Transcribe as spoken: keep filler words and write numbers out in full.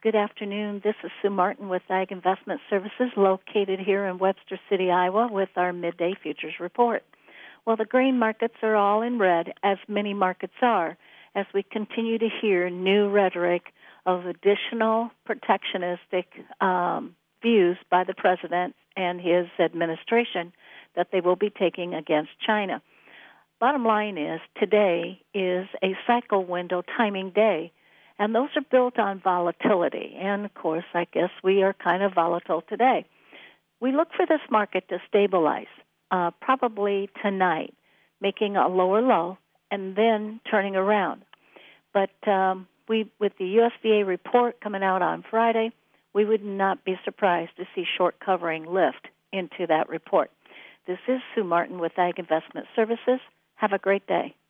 Good afternoon. This is Sue Martin with Ag Investment Services, located here in Webster City, Iowa, with our midday futures report. Well, the grain markets are all in red, as many markets are, as we continue to hear new rhetoric of additional protectionistic um, views by the president and his administration that they will be taking against China. Bottom line is, today is a cycle window timing day, and those are built on volatility. And, of course, I guess we are kind of volatile today. We look for this market to stabilize, uh, probably tonight, making a lower low and then turning around. But um, we, with the U S D A report coming out on Friday, we would not be surprised to see short covering lift into that report. This is Sue Martin with Ag Investment Services. Have a great day.